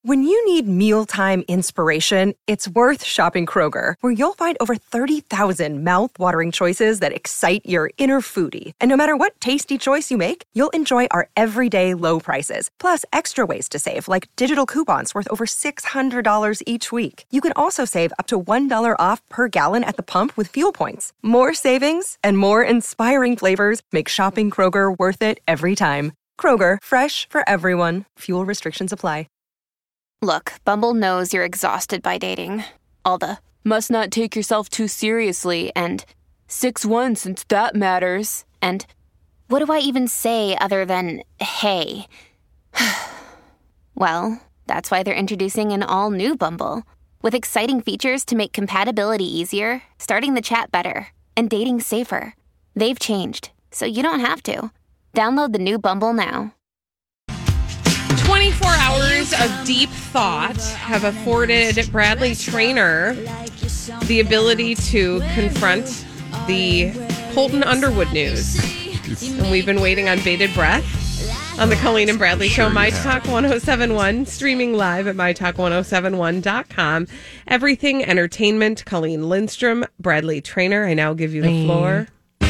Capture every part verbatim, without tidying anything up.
When you need mealtime inspiration, it's worth shopping Kroger, where you'll find over thirty thousand mouth-watering choices that excite your inner foodie. And no matter what tasty choice you make, you'll enjoy our everyday low prices, plus extra ways to save, like digital coupons worth over six hundred dollars each week. You can also save up to one dollar off per gallon at the pump with fuel points. More savings and more inspiring flavors make shopping Kroger worth it every time. Kroger, fresh for everyone. Fuel restrictions apply. Look, Bumble knows you're exhausted by dating. All the, must not take yourself too seriously, and six one since that matters, and what do I even say other than, hey? Well, that's why they're introducing an all-new Bumble, with exciting features to make compatibility easier, starting the chat better, and dating safer. They've changed, so you don't have to. Download the new Bumble now. twenty-four hours of deep thought have afforded Bradley Traynor the ability to confront the Colton Underwood news. And we've been waiting on bated breath on the Colleen and Bradley Show, My Talk one oh seven point one, streaming live at my talk one oh seven one dot com. Everything Entertainment, Colleen Lindstrom, Bradley Traynor. I now give you the floor.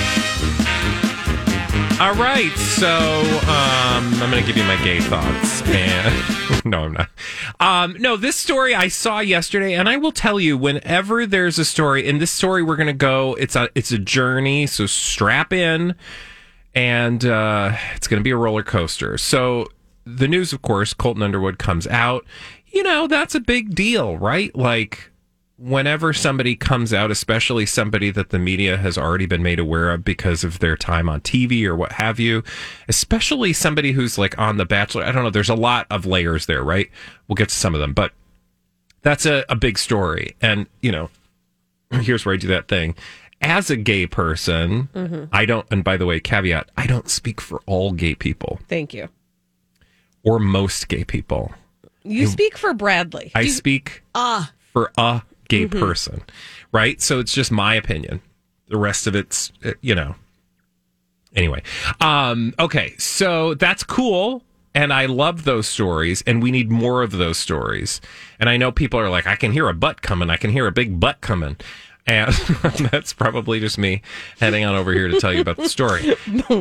All right, so um, I'm going to give you my gay thoughts. And no, I'm not. Um, no, this story I saw yesterday, and I will tell you, whenever there's a story, in this story we're going to go, it's a, it's a journey, so strap in, and uh, it's going to be a roller coaster. So the news, of course, Colton Underwood comes out. You know, that's a big deal, right? Like, whenever somebody comes out, especially somebody that the media has already been made aware of because of their time on T V or what have you, especially somebody who's like on The Bachelor. I don't know. There's a lot of layers there, right? We'll get to some of them, but that's a, a big story. And, you know, here's where I do that thing. As a gay person, mm-hmm. I don't, and by the way, caveat, I don't speak for all gay people. Thank you. Or most gay people. You I, speak for Bradley. I you, speak uh, for a gay mm-hmm. person, right? So it's just my opinion. The rest of it's, you know. Anyway, um, okay, so that's cool, and I love those stories, and we need more of those stories. And I know people are like, I can hear a butt coming, I can hear a big butt coming. And that's probably just me heading on over here to tell you about the story.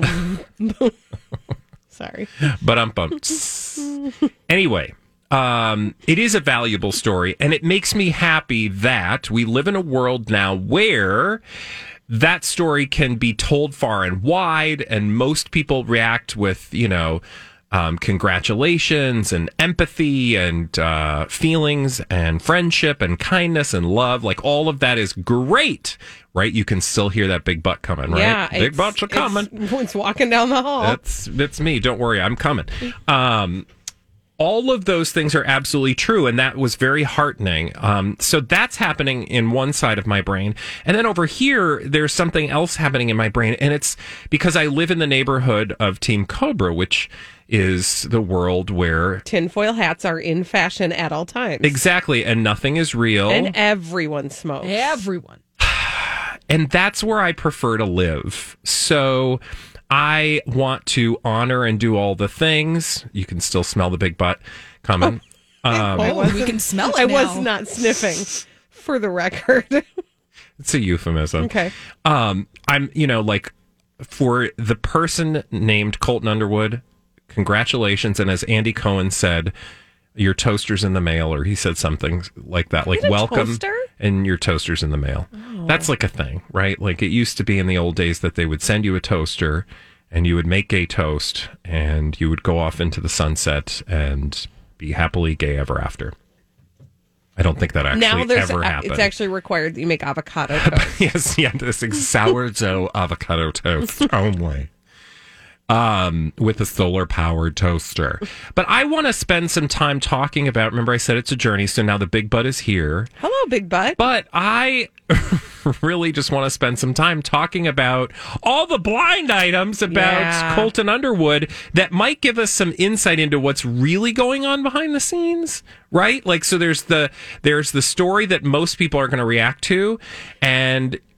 Sorry. But I'm bumped. Anyway. Um, it is a valuable story, and it makes me happy that we live in a world now where that story can be told far and wide, and most people react with, you know, um, congratulations and empathy and uh, feelings and friendship and kindness and love. Like, all of that is great, right? You can still hear that big butt coming, right? Yeah, big butts are coming. It's, it's walking down the hall. That's, that's me. Don't worry, I'm coming. Um All of those things are absolutely true, and that was very heartening. Um, so that's happening in one side of my brain. And then over here, there's something else happening in my brain, and it's because I live in the neighborhood of Team Cobra, which is the world where tinfoil hats are in fashion at all times. Exactly, and nothing is real. And everyone smokes. Everyone. And that's where I prefer to live. So I want to honor and do all the things. You can still smell the big butt coming. Oh, um, oh we can smell it I now. was not sniffing, for the record. It's a euphemism. Okay. Um, I'm, you know, like, for the person named Colton Underwood, congratulations. And as Andy Cohen said, your toaster's in the mail, or he said something like that, like, welcome, toaster? And your toaster's in the mail. Oh. That's like a thing, right? Like, it used to be in the old days that they would send you a toaster and you would make gay toast and you would go off into the sunset and be happily gay ever after. I don't think that actually now there's ever a, happened. It's actually required that you make avocado toast. Yes, yeah, this is sourdough avocado toast only. Um, with a solar-powered toaster. But I want to spend some time talking about, remember I said it's a journey, so now the big butt is here. Hello, big butt. But I really just want to spend some time talking about all the blind items about yeah. Colton Underwood that might give us some insight into what's really going on behind the scenes, right? Like, so there's the there's the story that most people are going to react to, and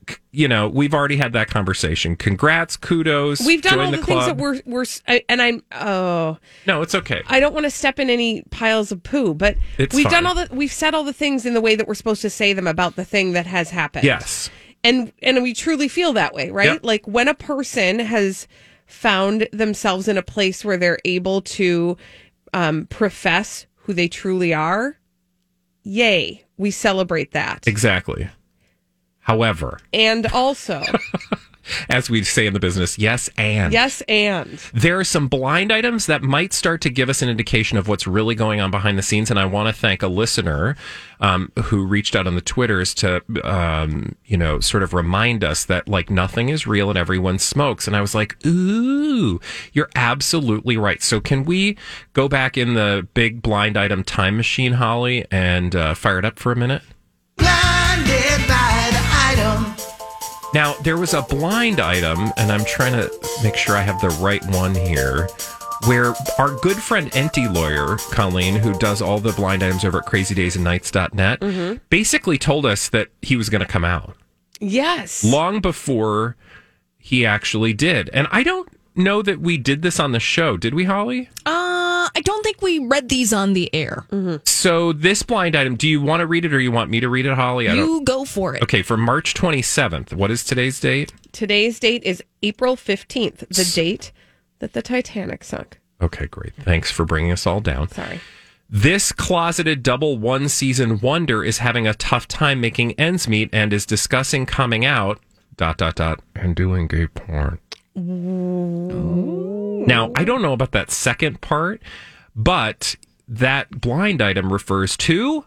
c- you know, we've already had that conversation. Congrats, kudos. We've done join all the, the things club. that we're we're I- and I'm oh No, it's okay. I don't want to step in any piles of poo, but It's we've fine. done all the we've said all the things in the way that we're supposed to say them about the thing that has happened. Yes. And and we truly feel that way, right? Yep. Like when a person has found themselves in a place where they're able to um, profess who they truly are, yay, we celebrate that. Exactly. However, And also, as we say in the business, yes, and. yes, and There are some blind items that might start to give us an indication of what's really going on behind the scenes. And I want to thank a listener um, who reached out on the Twitters to, um, you know, sort of remind us that, like, nothing is real and everyone smokes. And I was like, ooh, you're absolutely right. So can we go back in the big blind item time machine, Holly, and uh, fire it up for a minute? Blinded by the item. Now, there was a blind item, and I'm trying to make sure I have the right one here, where our good friend Enty Lawyer, Colleen, who does all the blind items over at crazy days and nights dot net, Mm-hmm. basically told us that he was going to come out yes. long before he actually did. And I don't know that we did this on the show. Did we, Holly? Uh, I don't think we read these on the air. So this blind item, do you want to read it or you want me to read it, Holly? I don't. You go for it. Okay, for March twenty-seventh. What is today's date? Today's date is April fifteenth, the date that the Titanic sunk. Okay, great. Thanks for bringing us all down. Sorry. This closeted double one season wonder is having a tough time making ends meet and is discussing coming out, dot, dot, dot, and doing gay porn. Now, I don't know about that second part, but that blind item refers to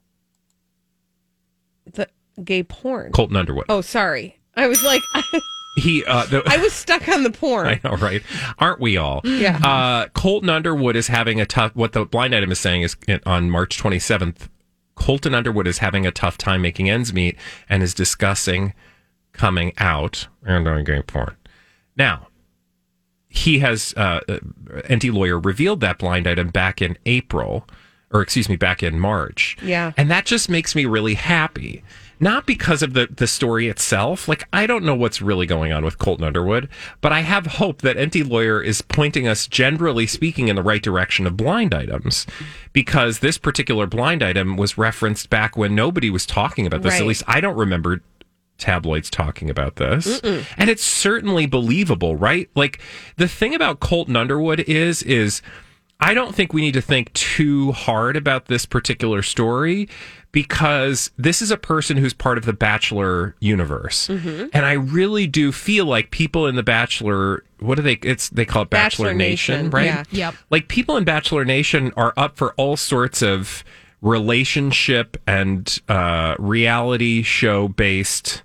The gay porn. Colton Underwood. Oh, sorry. I was like, He, uh, the, I was stuck on the porn. I know, right? Aren't we all? Yeah. Uh, Colton Underwood is having a tough, what the blind item is saying is on March twenty-seventh, Colton Underwood is having a tough time making ends meet and is discussing coming out and doing gay porn. Now, he has, uh, Enty Lawyer revealed that blind item back in April, or excuse me, back in March. Yeah. And that just makes me really happy. Not because of the, the story itself. Like, I don't know what's really going on with Colton Underwood, but I have hope that Enty Lawyer is pointing us, generally speaking, in the right direction of blind items. Because this particular blind item was referenced back when nobody was talking about this. Right. At least I don't remember tabloids talking about this. Mm-mm. And it's certainly believable, right? Like, the thing about Colton Underwood is, is I don't think we need to think too hard about this particular story because this is a person who's part of the Bachelor universe. Mm-hmm. And I really do feel like people in the Bachelor, what do they, it's, they call it Bachelor, Bachelor Nation, Nation, right? yeah. Yep. Like, people in Bachelor Nation are up for all sorts of relationship and uh, reality show based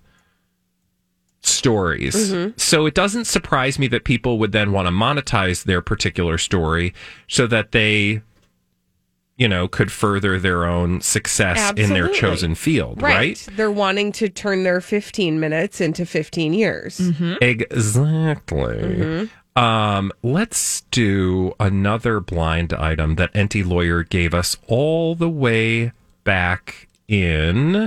stories. Mm-hmm. So it doesn't surprise me that people would then want to monetize their particular story so that they, you know, could further their own success in their Absolutely. chosen field, right? Right. They're wanting to turn their fifteen minutes into fifteen years. Exactly. Um, let's do another blind item that Enty Lawyer gave us all the way back in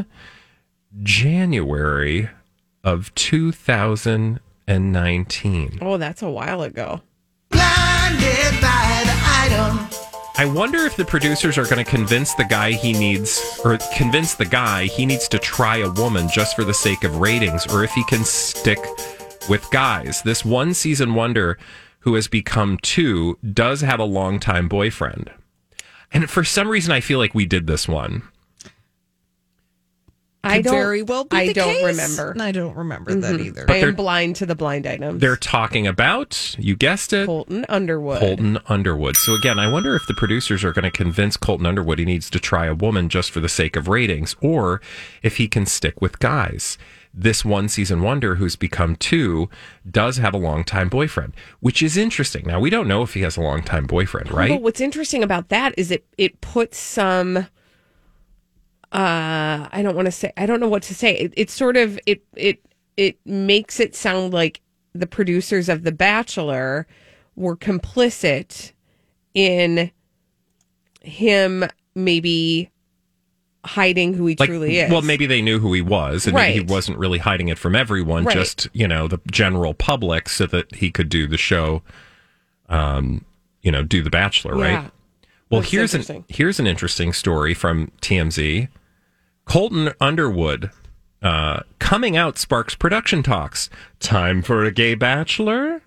January of two thousand nineteen. Oh, that's a while ago. Blinded by the item. I wonder if the producers are going to convince the guy he needs, or convince the guy he needs to try a woman just for the sake of ratings, or if he can stick with guys. This one season wonder who has become two does have a longtime boyfriend. And for some reason, I feel like we did this one. I Could don't very well be I the don't case. remember. I don't remember that either. I they're- am blind to the blind items. They're talking about, you guessed it, Colton Underwood. Colton Underwood. So again, I wonder if the producers are going to convince Colton Underwood he needs to try a woman just for the sake of ratings, or if he can stick with guys. This one season wonder who's become two does have a longtime boyfriend, which is interesting. Now, we don't know if he has a longtime boyfriend, right? But what's interesting about that is it it puts some. Uh, I don't want to say. I don't know what to say. It, it's sort of it it it makes it sound like the producers of The Bachelor were complicit in him maybe hiding who he Like, truly is. well, maybe they knew who he was, and Right. he wasn't really hiding it from everyone, Right. just, you know, the general public, so that he could do the show, um, you know, do The Bachelor, Yeah. right? Well, That's here's an interesting. here's an interesting story from T M Z. Colton Underwood uh, coming out sparks production talks. Time for a gay bachelor?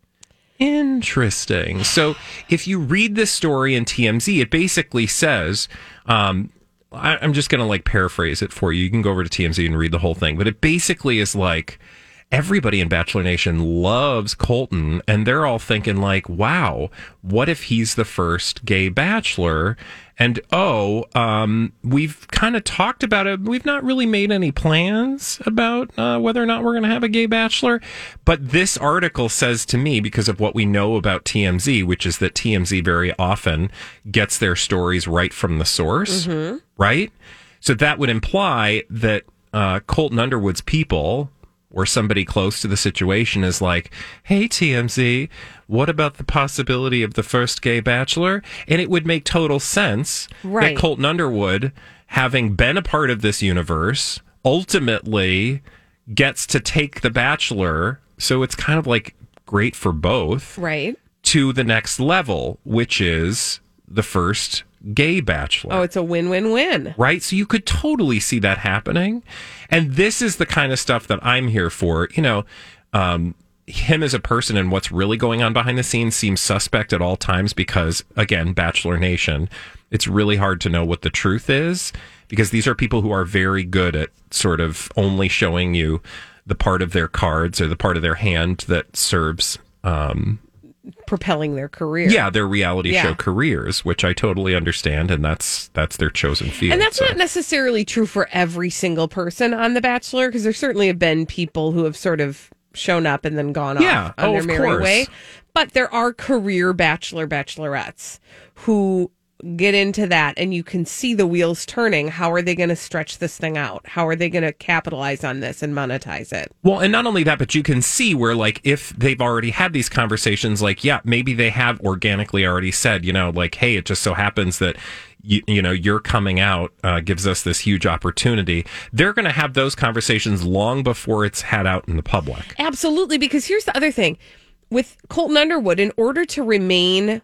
Interesting. So if you read this story in T M Z, it basically says, um, I, I'm just going to like paraphrase it for you. You can go over to T M Z and read the whole thing. But it basically is like, everybody in Bachelor Nation loves Colton, and they're all thinking like, wow, what if he's the first gay bachelor? And oh, um, we've kind of talked about it. We've not really made any plans about uh, whether or not we're going to have a gay bachelor. But this article says to me, because of what we know about T M Z, which is that T M Z very often gets their stories right from the source, Mm-hmm. right? So that would imply that uh, Colton Underwood's people, or somebody close to the situation, is like, hey, T M Z, what about the possibility of the first gay bachelor? And it would make total sense Right. that Colton Underwood, having been a part of this universe, ultimately gets to take the bachelor. So it's kind of like great for both Right. to the next level, which is the first gay bachelor. Oh, it's a win-win-win. Right? So you could totally see that happening. And this is the kind of stuff that I'm here for. You know, um, him as a person and what's really going on behind the scenes seems suspect at all times because, again, Bachelor Nation, it's really hard to know what the truth is because these are people who are very good at sort of only showing you the part of their cards or the part of their hand that serves um, Propelling their career. yeah, their reality Yeah. show careers, which I totally understand, and that's that's their chosen field. And that's so. not necessarily true for every single person on The Bachelor, because there certainly have been people who have sort of shown up and then gone Yeah. off on Oh, their of merry course. way. But there are career bachelor, bachelorettes who get into that, and you can see the wheels turning. How are they going to stretch this thing out? How are they going to capitalize on this and monetize it? Well, and not only that, but you can see where, like, if they've already had these conversations, like, yeah, maybe they have organically already said, you know, like, hey, it just so happens that, you, you know, you're coming out uh, gives us this huge opportunity. They're going to have those conversations long before it's had out in the public. Absolutely, because here's the other thing. With Colton Underwood, in order to remain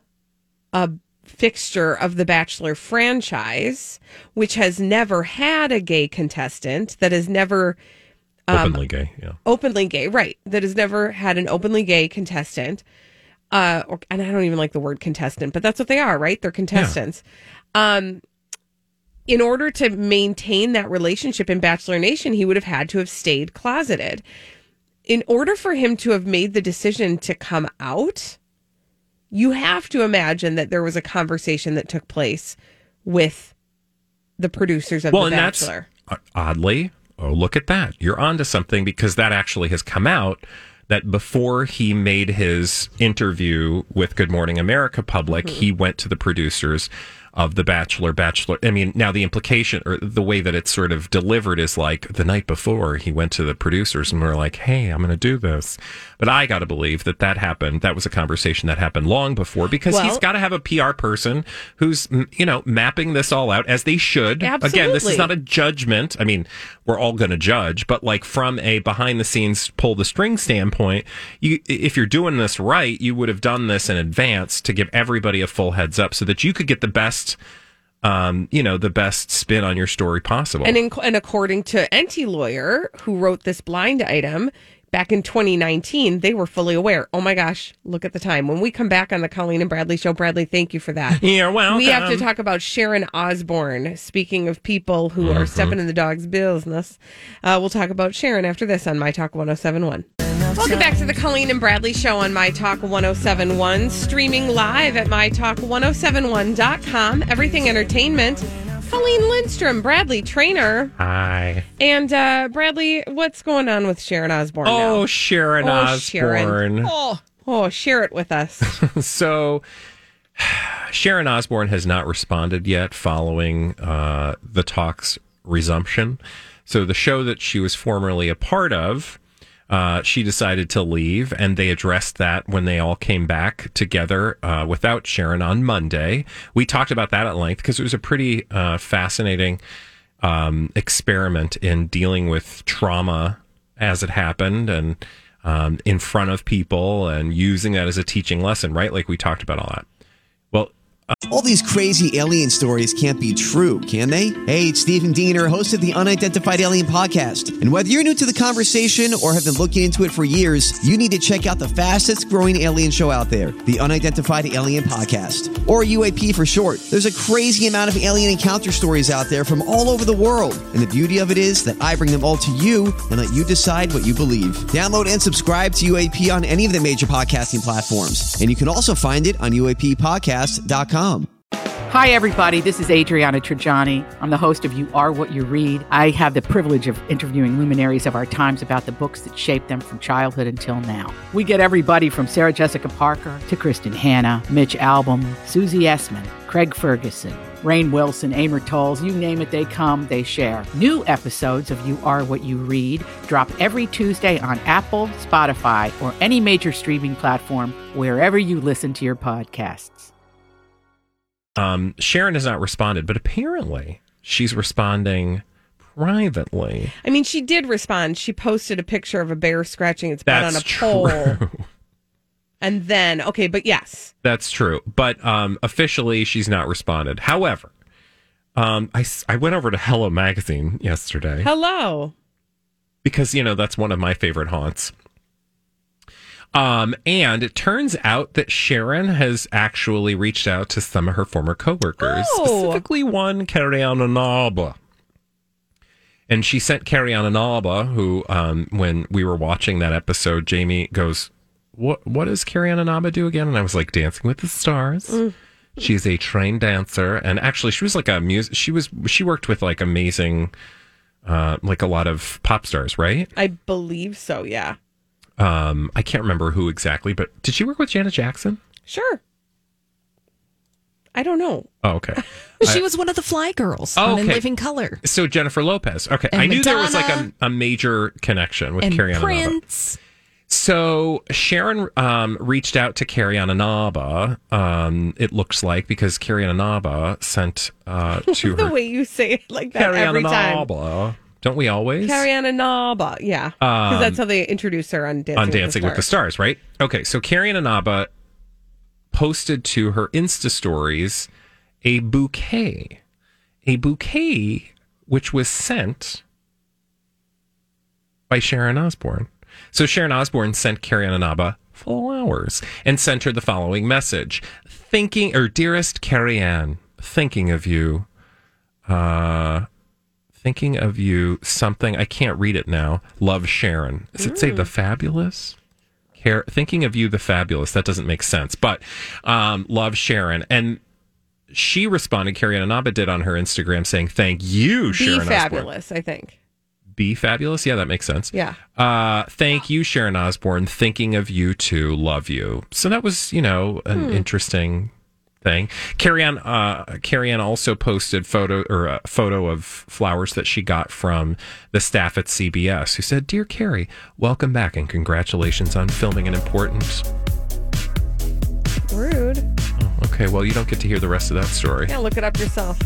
a fixture of the Bachelor franchise, which has never had a gay contestant, that has never Openly gay, yeah. openly gay, right, that has never had an openly gay contestant, uh, or, and I don't even like the word contestant, but that's what they are, right? They're contestants. Um, in order to maintain that relationship in Bachelor Nation, he would have had to have stayed closeted. In order for him to have made the decision to come out, you have to imagine that there was a conversation that took place with the producers of Well, The and that's Bachelor. uh, oddly, oh, look at that. You're onto something because that actually has come out that before he made his interview with Good Morning America public, Mm-hmm. he went to the producers of The Bachelor, Bachelor. I mean, now the implication or the way that it's sort of delivered is like the night before he went to the producers and were like, hey, I'm going to do this. But I got to believe that that happened. That was a conversation that happened long before because Well- he's got to have a P R person who's, m- you know, mapping this all out as they should. Again, this Absolutely. is not a judgment. I mean, we're all going to judge, but like from a behind the scenes pull the string standpoint, you, if you're doing this right, you would have done this in advance to give everybody a full heads up so that you could get the best, um, you know, the best spin on your story possible. And, in, and according to Enty Lawyer, who wrote this blind item back in twenty nineteen, they were fully aware. Oh my gosh, look at the time. When we come back on the Colleen and Bradley show, Bradley, thank you for that. You're welcome. We have to talk about Sharon Osbourne. Speaking of people who are stepping in the dog's business, uh, we'll talk about Sharon after this on My Talk one oh seven point one. Welcome back to the Colleen and Bradley show on My Talk one oh seven point one, streaming live at my talk one oh seven one dot com. Everything Entertainment. Colleen Lindstrom, Bradley Trainer. Hi. And uh, Bradley, what's going on with Sharon Osbourne now? Oh, Sharon Oh, Osbourne. Sharon. Oh, oh, share it with us. So, Sharon Osbourne has not responded yet following uh, the talk's resumption. So, the show that she was formerly a part of, uh, she decided to leave, and they addressed that when they all came back together uh, without Sharon on Monday. We talked about that at length because it was a pretty uh, fascinating um, experiment in dealing with trauma as it happened and um, in front of people and using that as a teaching lesson, right? Like we talked about all that. Well, all these crazy alien stories can't be true, can they? Hey, it's Stephen Diener, host of the Unidentified Alien Podcast. And whether you're new to the conversation or have been looking into it for years, you need to check out the fastest growing alien show out there, the Unidentified Alien Podcast, or U A P for short. There's a crazy amount of alien encounter stories out there from all over the world. And the beauty of it is that I bring them all to you and let you decide what you believe. Download and subscribe to U A P on any of the major podcasting platforms. And you can also find it on U A P podcast dot com. Hi, everybody. This is Adriana Trajani. I'm the host of You Are What You Read. I have the privilege of interviewing luminaries of our times about the books that shaped them from childhood until now. We get everybody from Sarah Jessica Parker to Kristen Hanna, Mitch Albom, Susie Essman, Craig Ferguson, Rainn Wilson, Amor Tolls, you name it, they come, they share. New episodes of You Are What You Read drop every Tuesday on Apple, Spotify, or any major streaming platform wherever you listen to your podcasts. Um, Sharon has not responded, but apparently she's responding privately. I mean, she did respond. She posted a picture of a bear scratching its butt That's on a true. pole. And then, okay, but yes. That's true. But um, officially, she's not responded. However, um, I, s- I went over to Hello Magazine yesterday. Hello. Because, you know, that's one of my favorite haunts. Um, and it turns out that Sharon has actually reached out to some of her former coworkers, Oh. specifically one, Kariana Naba. And she sent Kariana Naba, who, um, when we were watching that episode, Jamie goes, what, what does Kariana Naba do again? And I was like, Dancing with the Stars. Mm. She's a trained dancer. And actually, she was like a music, she was, she worked with like amazing, uh, like a lot of pop stars, right? I believe so, yeah. Um, I can't remember who exactly, but did she work with Janet Jackson? Sure. I don't know. Oh, okay. She I, was one of the Fly Girls oh, on In okay. Living Color. So Jennifer Lopez. Okay. And I knew there was like Madonna. a, a major connection with And Kariana Naba. Prince. So Sharon um, reached out to Kariana Naba, um, it looks like, because Kariana Naba sent uh, to The her... way you say it like that every Kariana time. Naba. Don't we always? Kariana Naba, yeah. Because Um, that's how they introduce her on Dancing, on Dancing with the, Stars, right? Okay, so Kariana Naba posted to her Insta stories a bouquet. A bouquet which was sent by Sharon Osbourne. So Sharon Osbourne sent Kariana Naba flowers and sent her the following message. Thinking, or dearest Carrie-Anne, thinking of you, uh... Thinking of you, something, I can't read it now. Love, Sharon. Does it say the fabulous? Care, thinking of you, the fabulous. That doesn't make sense. But um, love, Sharon. And she responded, Kariana Naba did on her Instagram saying, thank you, Be Sharon Osbourne. fabulous, I think. Be fabulous? Yeah, that makes sense. Yeah. Uh, thank you, Sharon Osbourne. Thinking of you too. Love you. So that was, you know, an Hmm. interesting thing. Carrie-Anne, uh, Carrie-Anne also posted photo or a photo of flowers that she got from the staff at C B S, who said, "Dear Carrie, welcome back and congratulations on filming an important." Rude. Oh, okay, well, you don't get to hear the rest of that story. Yeah, look it up yourself.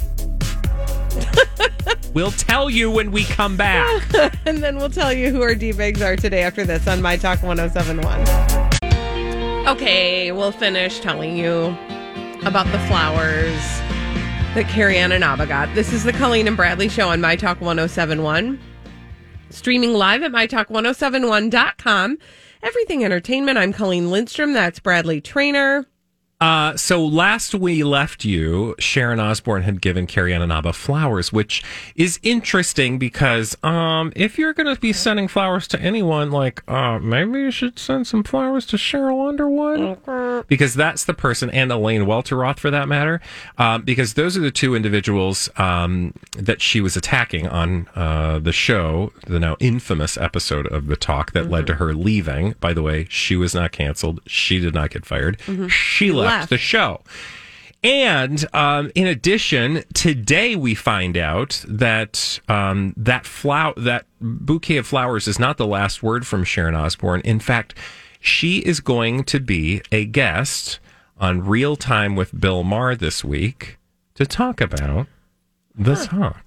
We'll tell you when we come back. And then we'll tell you who our D-bags are today after this on My Talk one oh seven point one. Okay, we'll finish telling you about the flowers that Kariana Naba got. This is the Colleen and Bradley Show on My Talk one oh seven point one. Streaming live at my talk one oh seven one dot com. Everything Entertainment. I'm Colleen Lindstrom. That's Bradley Trainer. Uh, so last we left you, Sharon Osbourne had given Kariana Naba flowers, which is interesting because um, if you're going to be sending flowers to anyone, like uh, maybe you should send some flowers to Cheryl Underwood, because that's the person, and Elaine Welteroth for that matter, um, because those are the two individuals um, that she was attacking on uh, the show, the now infamous episode of The Talk that mm-hmm. led to her leaving. By the way, she was not canceled. She did not get fired. Mm-hmm. She left. the show. And um, in addition, today we find out that um, that flower, that bouquet of flowers is not the last word from Sharon Osbourne. In fact, she is going to be a guest on Real Time with Bill Maher this week to talk about the huh. talk.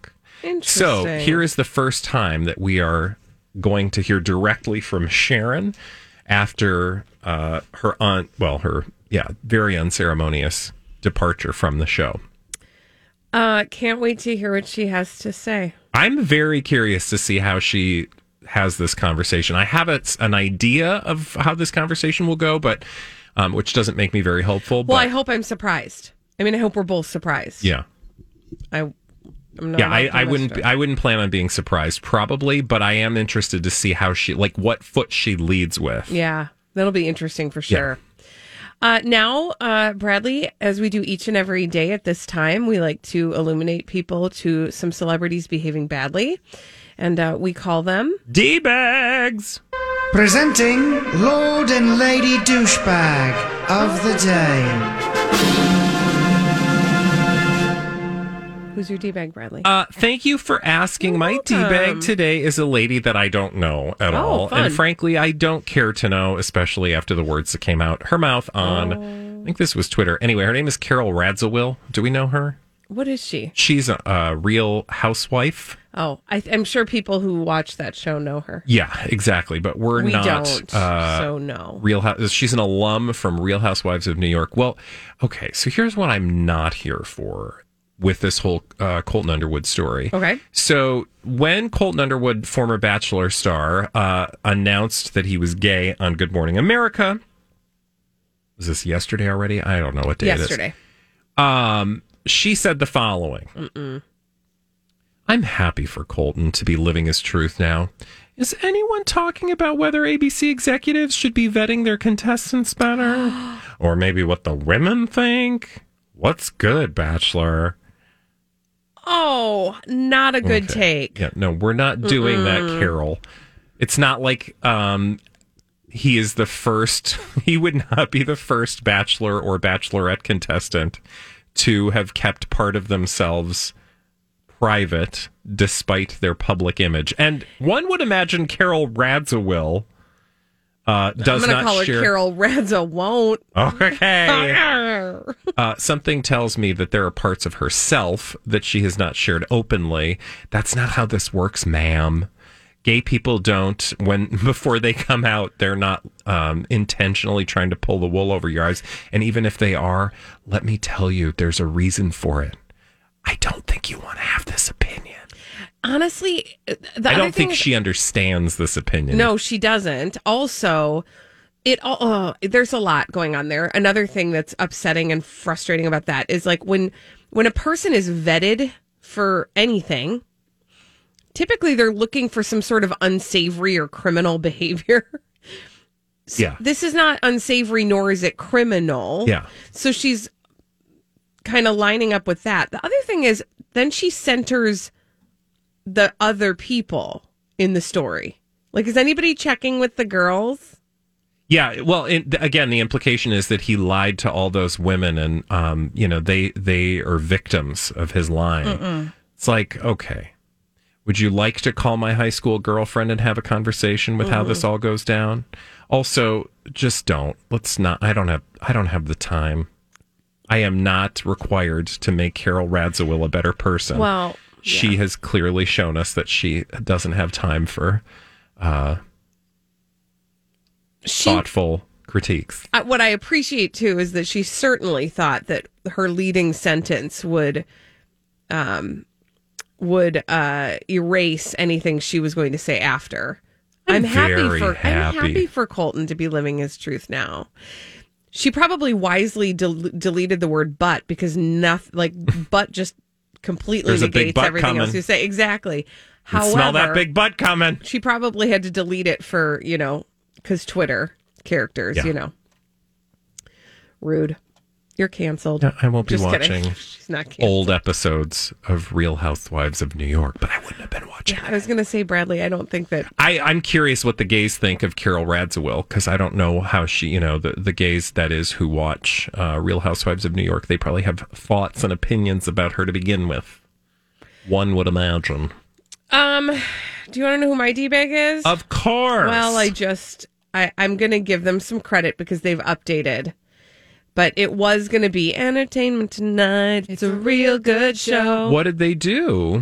So Interesting. here is the first time that we are going to hear directly from Sharon after uh, her aunt, well, her, yeah, very unceremonious departure from the show. Uh, can't wait to hear what she has to say. I'm very curious to see how she has this conversation. I have a, an idea of how this conversation will go, but um, which doesn't make me very hopeful. Well, but, I hope I'm surprised. I mean, I hope we're both surprised. Yeah. I, I'm not Yeah, I, I wouldn't. optimistic. I wouldn't plan on being surprised, probably, but I am interested to see how she, like, what foot she leads with. Yeah, that'll be interesting for sure. Uh, now, uh, Bradley, as we do each and every day at this time, we like to illuminate people to some celebrities behaving badly, and uh, we call them D-bags. Presenting Lord and Lady Douchebag of the Day. Who's your D-bag, Bradley? Uh, thank you for asking. My D-bag today is a lady that I don't know at Oh, all. fun. And frankly, I don't care to know, especially after the words that came out her mouth on, Oh. I think this was Twitter. Anyway, her name is Carol Radziwill. Do we know her? What is she? She's a, a real housewife. Oh, I, I'm sure people who watch that show know her. Yeah, exactly. But we're We not. don't, uh, so no. Real House. She's an alum from Real Housewives of New York. Well, okay. So here's what I'm not here for with this whole uh, Colton Underwood story. Okay. So when Colton Underwood, former Bachelor star, uh, announced that he was gay on Good Morning America, was this yesterday already? I don't know what day Yesterday. it is. Um, she said the following. Mm-mm. I'm happy for Colton to be living his truth now. Is anyone talking about whether A B C executives should be vetting their contestants better? Or maybe what the women think? What's good, Bachelor? Oh, not a good Okay. take. Yeah, no, we're not doing Mm-mm. that, Carol. It's not like um, he is the first, he would not be the first Bachelor or Bachelorette contestant to have kept part of themselves private despite their public image. And one would imagine Carol Radziwill uh, does I'm going not to call her share. Carol Radza won't. Okay. Uh, something tells me that there are parts of herself that she has not shared openly. That's not how this works, ma'am. Gay people don't, when before they come out, they're not um, intentionally trying to pull the wool over your eyes. And even if they are, let me tell you, there's a reason for it. I don't think you want to have this opinion. Honestly, the I other don't thing think is- she understands this opinion. No, she doesn't. Also, it all oh, there's a lot going on there. Another thing that's upsetting and frustrating about that is like when when a person is vetted for anything, typically they're looking for some sort of unsavory or criminal behavior. Yeah. This is not unsavory, nor is it criminal. Yeah. So she's kind of lining up with that. The other thing is then she centers the other people in the story. Like, is anybody checking with the girls? Yeah, well, it, again, the implication is that he lied to all those women, and um, you know they they are victims of his lying. Mm-mm. It's like, okay, would you like to call my high school girlfriend and have a conversation with how Mm. this all goes down? Also, just don't. Let's not. I don't have. I don't have the time. I am not required to make Carol Radziwill a better person. Well, she has clearly shown us that she doesn't have time for uh, She- thoughtful critiques. I, what I appreciate too is that she certainly thought that her leading sentence would, um, would uh, erase anything she was going to say after. I'm happy very for happy. I'm happy for Colton to be living his truth now. She probably wisely del- deleted the word "but" because nothing like "but" just completely There's a big negates butt everything coming. else you say. Exactly. You However, smell that big butt coming. She probably had to delete it for, you know, because Twitter characters, Yeah. you know. Rude. You're canceled. Yeah, I won't be Just kidding. watching She's not canceled. old episodes of Real Housewives of New York, but I wouldn't have been watching. Yeah, I was going to say, Bradley, I don't think that. I, I'm curious what the gays think of Carol Radziwill, because I don't know how she, you know, the, the gays, that is, who watch uh, Real Housewives of New York, they probably have thoughts and opinions about her to begin with. One would imagine. Um, do you want to know who my D-bag is? Of course. Well, I just, I, I'm going to give them some credit because they've updated. But it was going to be Entertainment Tonight. It's a real good show. What did they do?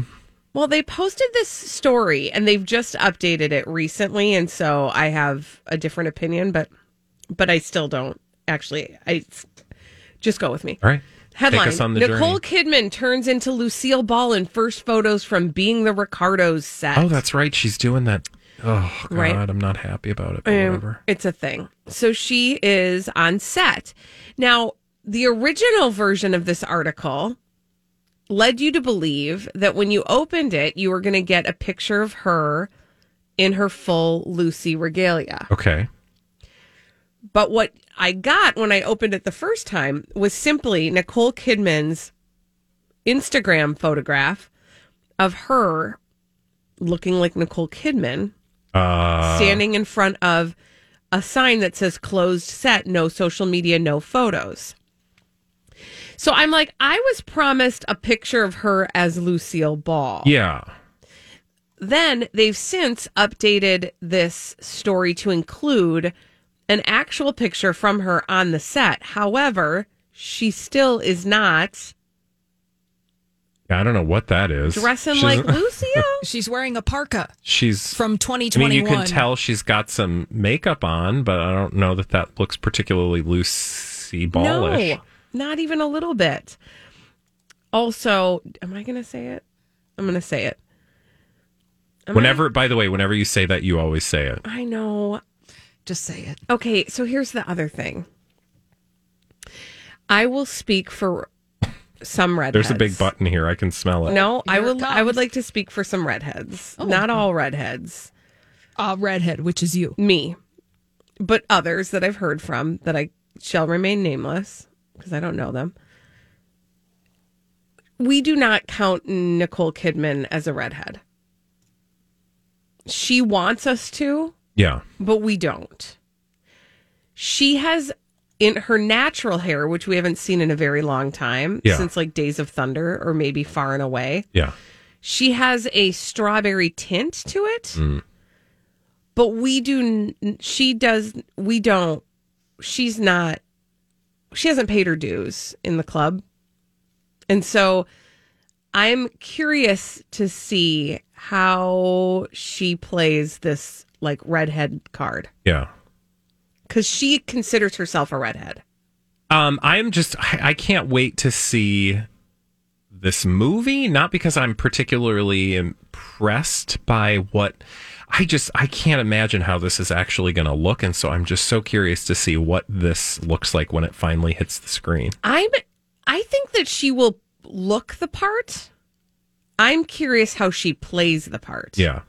Well, they posted this story and they've just updated it recently, and so I have a different opinion, but but I still don't actually. I just go with me. All right. Headline: Take us on the Nicole journey. Kidman turns into Lucille Ball in first photos from Being the Ricardos set. Oh, that's right. She's doing that. Oh, God, Right. I'm not happy about it, but Um, whatever. It's a thing. So she is on set. Now, the original version of this article led you to believe that when you opened it, you were going to get a picture of her in her full Lucy regalia. Okay. But what I got when I opened it the first time was simply Nicole Kidman's Instagram photograph of her looking like Nicole Kidman Uh, standing in front of a sign that says closed set, no social media, no photos. So I'm like, I was promised a picture of her as Lucille Ball. yeah. Then they've since updated this story to include an actual picture from her on the set. However, she still is not I don't know what that is. dressing She's- like Lucio. She's wearing a parka She's from I twenty mean, twenty-one. you can tell she's got some makeup on, but I don't know that that looks particularly Lucy Ballish. No, not even a little bit. Also, am I going to say it? I'm going to say it. Am Whenever, by the way, whenever you say that, you always say it. I, I know. Just say it. Okay, so here's the other thing. I will speak for some redheads. There's a big button here. I can smell it. No, I Here it would. I would comes. like to speak for some redheads. Oh. Not all redheads. Uh, redhead, which is you. Me, but others that I've heard from that I shall remain nameless because I don't know them. We do not count Nicole Kidman as a redhead. She wants us to, Yeah. but we don't. She has in her natural hair, which we haven't seen in a very long time, Yeah. since like Days of Thunder or maybe Far and Away. Yeah. She has a strawberry tint to it, Mm. but we do, n- she does, we don't, she's not, she hasn't paid her dues in the club. And so I'm curious to see how she plays this like redhead card Yeah. because she considers herself a redhead. Um, I'm just, I, I can't wait to see this movie. Not because I'm particularly impressed by what I just, I can't imagine how this is actually going to look. And so I'm just so curious to see what this looks like when it finally hits the screen. I'm, I think that she will look the part. I'm curious how she plays the part. Yeah.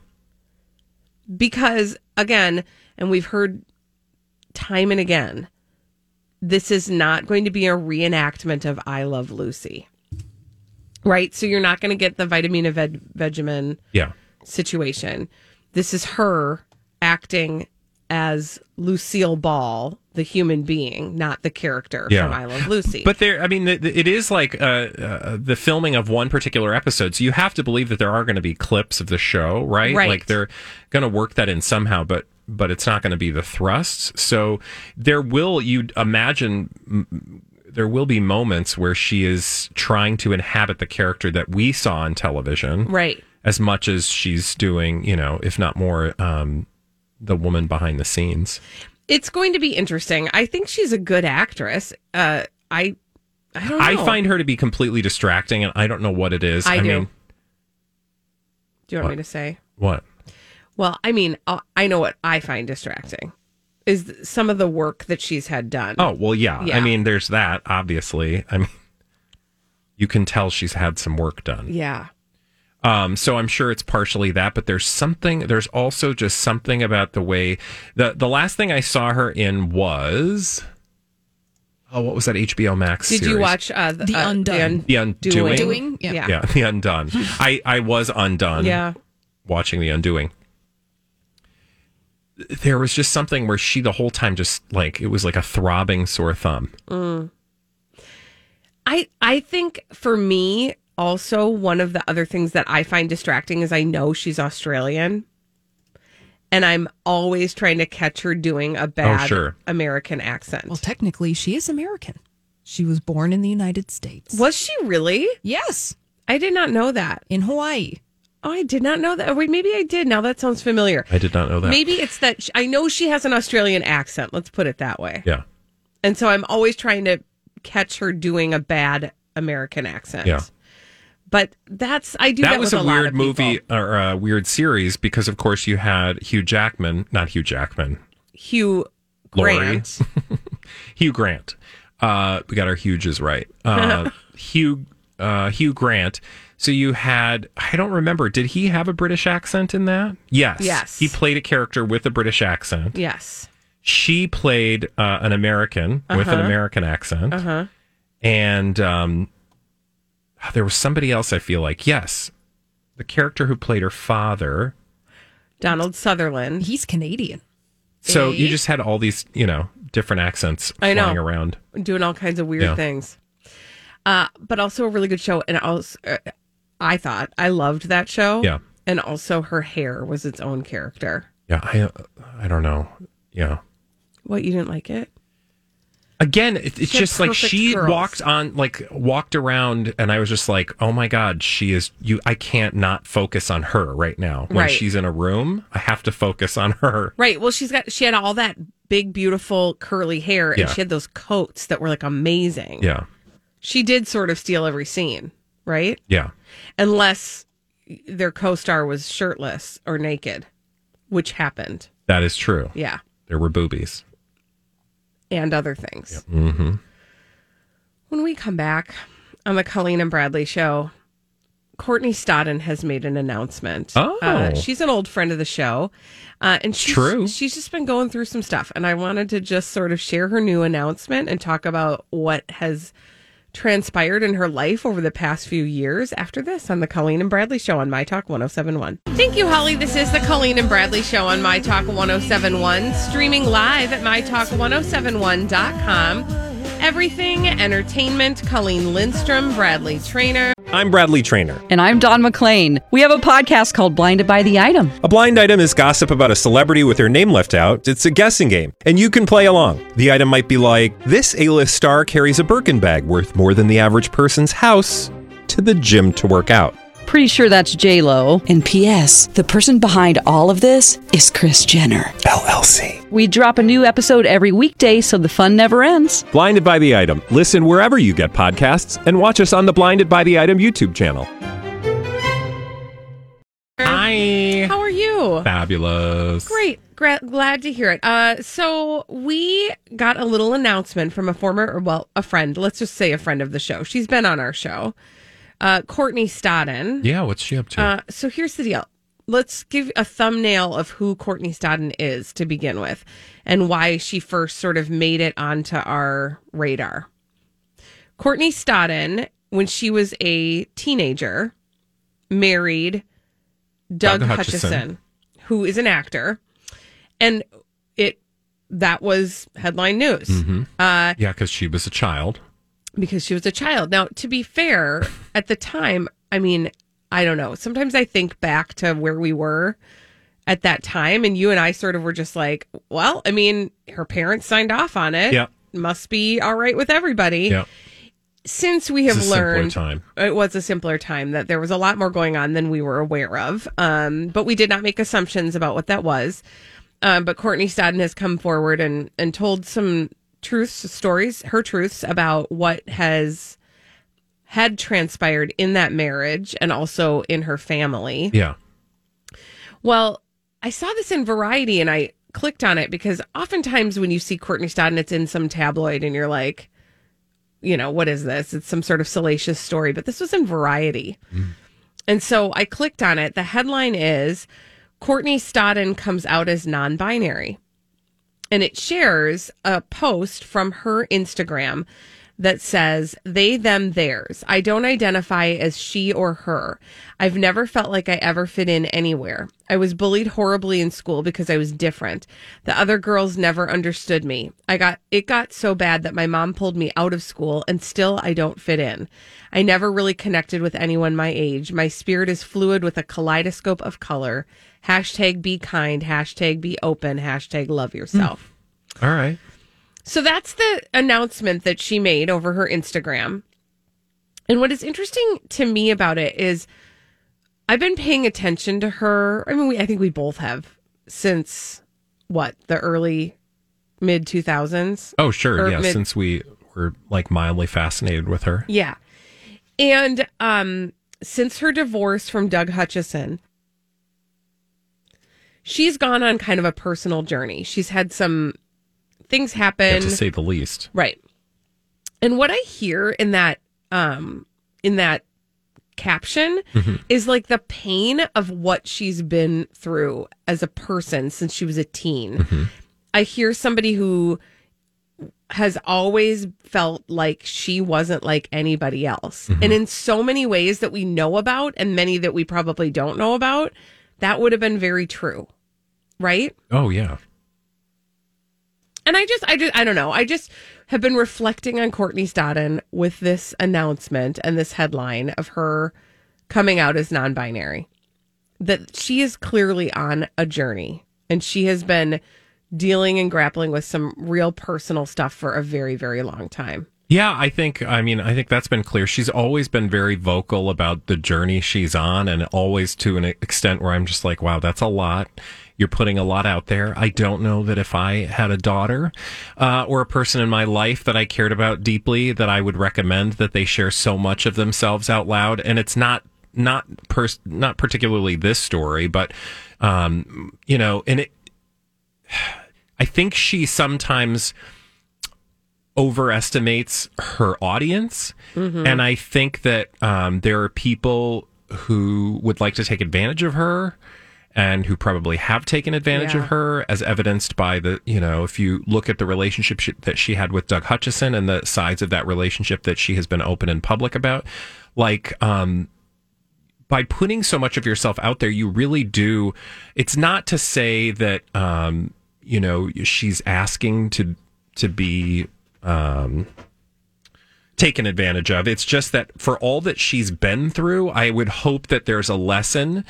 Because again, and we've heard time and again, this is not going to be a reenactment of I Love Lucy. Right? So you're not going to get the Vitamina Veg- Vegemin Yeah. situation. This is her acting as Lucille Ball, the human being, not the character Yeah. from I Love Lucy. But there, I mean, the, the- it is like uh, uh, the filming of one particular episode. So you have to believe that there are going to be clips of the show, right? Right. Like they're going to work that in somehow, but but it's not going to be the thrust. So there will, you'd imagine, m- there will be moments where she is trying to inhabit the character that we saw on television, right. as much as she's doing, you know, if not more, um, the woman behind the scenes. It's going to be interesting. I think she's a good actress. Uh, I I don't know. I find her to be completely distracting, and I don't know what it is. I do. mean, Do you want What? me to say? what? Well, I mean, uh, I know what I find distracting is th- some of the work that she's had done. Oh, well, yeah. Yeah. I mean, there's that, obviously. I mean, you can tell she's had some work done. Yeah. Um, so I'm sure it's partially that, but there's something, there's also just something about the way, the, the last thing I saw her in was, oh, what was that H B O Max Did series? you watch uh, the, The uh, Undone. The Undoing? Doing? Yeah. Yeah. Yeah, The Undone. I, I was undone Yeah. watching The Undoing. There was just something where she the whole time just like, it was like a throbbing sore thumb. Mm. I I think for me also one of the other things that I find distracting is I know she's Australian, and I'm always trying to catch her doing a bad sure. American accent. Well, technically, she is American. She was born in the United States. Was she really? Yes, I did not know that. in Hawaii. Oh, I did not know that. Wait, maybe I did. Now that sounds familiar. I did not know that. Maybe it's that sh- I know she has an Australian accent. Let's put it that way. Yeah. And so I'm always trying to catch her doing a bad American accent. Yeah. But that's, I do that, that was with a, a lot weird of movie people. or a weird series because, of course, you had Hugh Jackman, not Hugh Jackman, Hugh Laurie. Grant. Hugh Grant. Uh, we got our Hughes right. Uh, Hugh uh, Hugh Grant. So you had, I don't remember, did he have a British accent in that? Yes. Yes. He played a character with a British accent. Yes. She played uh, an American uh-huh. with an American accent. Uh-huh. And um, there was somebody else, I feel like. Yes. The character who played her father. Donald Sutherland. He's Canadian. So Eh? you just had all these, you know, different accents I know. flying around. Doing all kinds of weird Yeah. things. Uh, but also a really good show. And also, uh, I thought, I loved that show. Yeah. And also her hair was its own character. Yeah, I uh, I don't know. Yeah. What, you didn't like it? Again, it, it's She had just like perfect she curls. walked on, like walked around, and I was just like, "Oh my god, she is you." I can't not focus on her right now. When Right. she's in a room, I have to focus on her. Right. Well, she's got, she had all that big, beautiful curly hair, and Yeah. she had those coats that were like amazing. Yeah, She did sort of steal every scene, right? yeah, Unless their co-star was shirtless or naked, which happened. that is true. Yeah. There were boobies. And other things. Mm-hmm. When we come back on the Colleen and Bradley show, Courtney Stodden has made an announcement. Oh. Uh, she's an old friend of the show. Uh, and she's, True. she's just been going through some stuff. And I wanted to just sort of share her new announcement and talk about what has transpired in her life over the past few years after this on the Colleen and Bradley show on My Talk one oh seven point one. Thank you, Holly. This is the Colleen and Bradley show on My Talk one oh seven point one, streaming live at my talk one oh seven one dot com. Everything Entertainment, Colleen Lindstrom, Bradley Trainer. I'm Bradley Trainer. And I'm Don McClain. We have a podcast called Blinded by the Item. A blind item is gossip about a celebrity with their name left out. It's a guessing game, and you can play along. The item might be like, this A-list star carries a Birkin bag worth more than the average person's house to the gym to work out. Pretty sure that's J-Lo. And P S the person behind all of this is Kris Jenner, L L C. We drop a new episode every weekday so the fun never ends. Blinded by the Item. Listen wherever you get podcasts and watch us on the Blinded by the Item YouTube channel. Hi. How are you? Fabulous. Great. Gra- glad to hear it. Uh, so we got a little announcement from a former, or well, a friend. Let's just say a friend of the show. She's been on our show. Uh, Courtney Stodden. Yeah, what's she up to? Uh, so here's the deal. Let's give a thumbnail of who Courtney Stodden is to begin with and why she first sort of made it onto our radar. Courtney Stodden, when she was a teenager, married Doug, Doug Hutchison, Hutchison, who is an actor. And it that was headline news. Mm-hmm. Uh, yeah, because she was a child. Because she was a child. Now, to be fair, at the time, I mean, I don't know. Sometimes I think back to where we were at that time, and you and I sort of were just like, well, I mean, her parents signed off on it. Yeah. Must be all right with everybody. Yeah. Since we have It's a simpler learned, time. it was a simpler time, that there was a lot more going on than we were aware of. Um, but we did not make assumptions about what that was. Um, but Courtney Stodden has come forward and, and told some truths, stories, her truths about what has had transpired in that marriage and also in her family. Yeah. Well, I saw this in Variety and I clicked on it because oftentimes when you see Courtney Stodden, it's in some tabloid and you're like, you know, what is this? It's some sort of salacious story, but this was in Variety. Mm. And so I clicked on it. The headline is Courtney Stodden comes out as non-binary. And it shares a post from her Instagram that says, they, them, theirs. I don't identify as she or her. I've never felt like I ever fit in anywhere. I was bullied horribly in school because I was different. The other girls never understood me. I got, it got so bad that my mom pulled me out of school and still I don't fit in. I never really connected with anyone my age. My spirit is fluid with a kaleidoscope of color. Hashtag be kind. Hashtag be open. Hashtag love yourself. Mm. All right. So that's the announcement that she made over her Instagram. And what is interesting to me about it is I've been paying attention to her. I mean, we, I think we both have since what, the early mid two thousands. Oh, sure. Yeah. Mid- since we were like mildly fascinated with her. Yeah. And um, since her divorce from Doug Hutchison, she's gone on kind of a personal journey. She's had some things happen. Yeah, to say the least. Right. And what I hear in that, um, in that caption mm-hmm. is like the pain of what she's been through as a person since she was a teen. Mm-hmm. I hear somebody who has always felt like she wasn't like anybody else. Mm-hmm. And in so many ways that we know about and many that we probably don't know about, that would have been very true. Right? Oh, yeah. And I just, I just, I don't know. I just have been reflecting on Courtney Stodden with this announcement and this headline of her coming out as non-binary. That she is clearly on a journey, and she has been dealing and grappling with some real personal stuff for a very, very long time. Yeah, I think, I mean, I think that's been clear. She's always been very vocal about the journey she's on, and always to an extent where I'm just like, wow, that's a lot. You're putting a lot out there. I don't know that if I had a daughter uh, or a person in my life that I cared about deeply, that I would recommend that they share so much of themselves out loud. And it's not not pers- not particularly this story, but um, you know, and it. I think she sometimes overestimates her audience, mm-hmm. and I think that um, there are people who would like to take advantage of her. And who probably have taken advantage yeah. of her, as evidenced by the, you know, if you look at the relationship she, that she had with Doug Hutchison and the sides of that relationship that she has been open and public about, like, um, by putting so much of yourself out there, you really do. It's not to say that, um, you know, she's asking to to be um, taken advantage of. It's just that for all that she's been through, I would hope that there's a lesson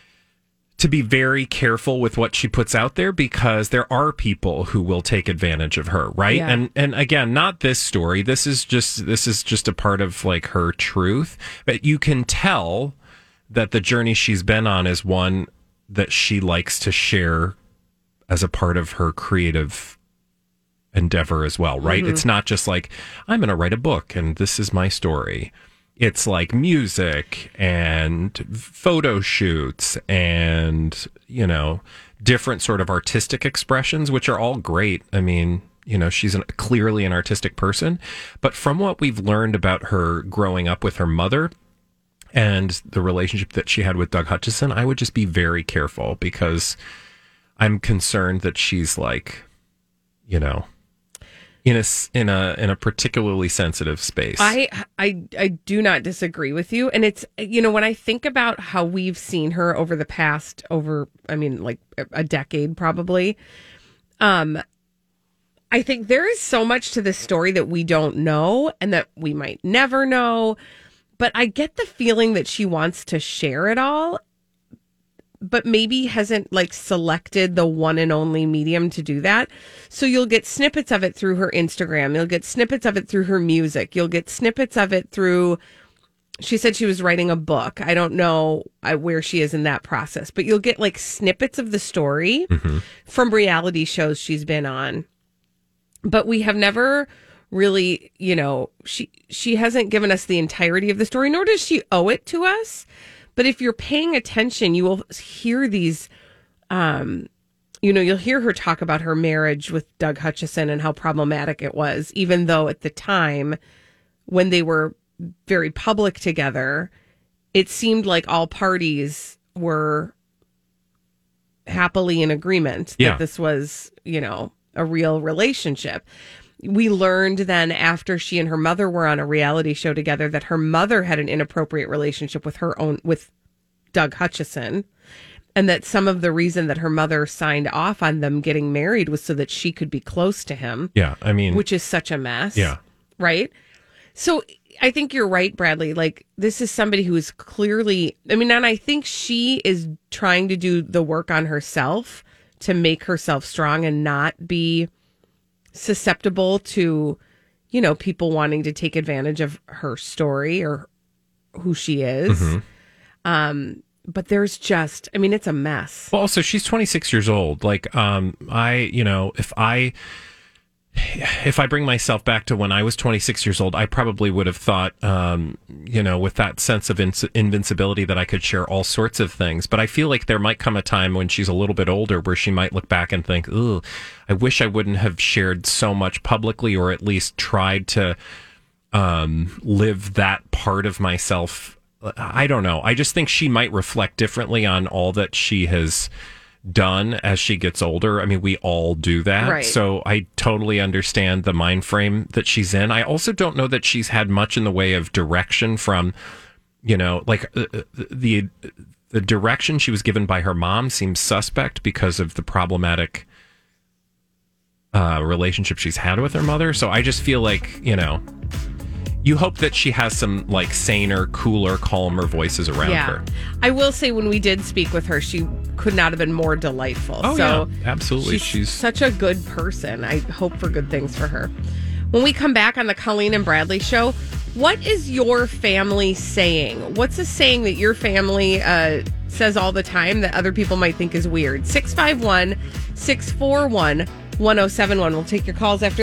to be very careful with what she puts out there, because there are people who will take advantage of her, right? Yeah. And and again, not this story. This is just this is just a part of like her truth. But you can tell that the journey she's been on is one that she likes to share as a part of her creative endeavor as well, right? Mm-hmm. It's not just like, I'm going to write a book and this is my story. It's like music and photo shoots and, you know, different sort of artistic expressions, which are all great. I mean, you know, she's an, clearly an artistic person. But from what we've learned about her growing up with her mother and the relationship that she had with Doug Hutchison, I would just be very careful, because I'm concerned that she's like, you know, in a in a in a particularly sensitive space. I I I do not disagree with you, and it's, you know, when I think about how we've seen her over the past over I mean like a decade probably, um I think there is so much to this story that we don't know and that we might never know, but I get the feeling that she wants to share it all, but maybe hasn't like selected the one and only medium to do that. So you'll get snippets of it through her Instagram. You'll get snippets of it through her music. You'll get snippets of it through, she said she was writing a book. I don't know where she is in that process, but you'll get like snippets of the story mm-hmm. from reality shows she's been on. But we have never really, you know, she, she hasn't given us the entirety of the story, nor does she owe it to us. But if you're paying attention, you will hear these, um, you know, you'll hear her talk about her marriage with Doug Hutchison and how problematic it was, even though at the time when they were very public together, it seemed like all parties were happily in agreement that yeah. this was, you know, a real relationship. We learned then after she and her mother were on a reality show together that her mother had an inappropriate relationship with her own, with Doug Hutchison. And that some of the reason that her mother signed off on them getting married was so that she could be close to him. Yeah. I mean, which is such a mess. Yeah. Right. So I think you're right, Bradley. Like, this is somebody who is clearly, I mean, and I think she is trying to do the work on herself to make herself strong and not be susceptible to, you know, people wanting to take advantage of her story or who she is. Mm-hmm. Um, but there's just, I mean, it's a mess. Well, also, she's twenty-six years old. Like, um, I, you know, if I, if I bring myself back to when I was twenty-six years old, I probably would have thought, um, you know, with that sense of in- invincibility that I could share all sorts of things. But I feel like there might come a time when she's a little bit older where she might look back and think, ooh, I wish I wouldn't have shared so much publicly, or at least tried to um, live that part of myself. I don't know. I just think she might reflect differently on all that she has done as she gets older. I mean, we all do that. Right. So I totally understand the mind frame that she's in. I also don't know that she's had much in the way of direction from, you know, like uh, the the direction she was given by her mom seems suspect because of the problematic uh, relationship she's had with her mother. So I just feel like, you know, you hope that she has some like saner, cooler, calmer voices around yeah. her. I will say, when we did speak with her, she could not have been more delightful. Oh, so yeah, absolutely. She's, She's such a good person. I hope for good things for her. When we come back on the Colleen and Bradley show, what is your family saying? What's a saying that your family uh, says all the time that other people might think is weird? six five one, six four one, one oh seven one. We'll take your calls after